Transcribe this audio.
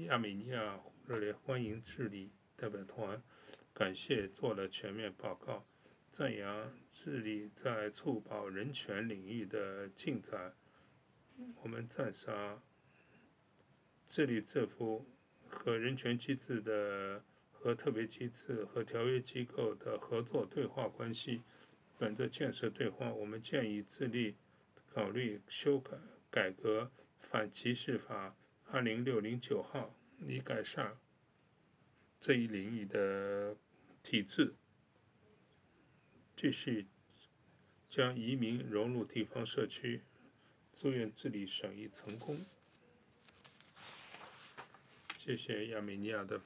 亚美尼亚热烈欢迎智利代表团，感谢做了全面报告，赞扬智利在促保人权领域的进展。我们赞赏智利政府和人权机制和特别机制和条约机构的合作对话关系。本着建设对话，我们建议智利考虑改革反歧视法20609号，以改善这一领域的体制，继续将移民融入地方社区。祝愿智利审议成功。谢谢亚美尼亚的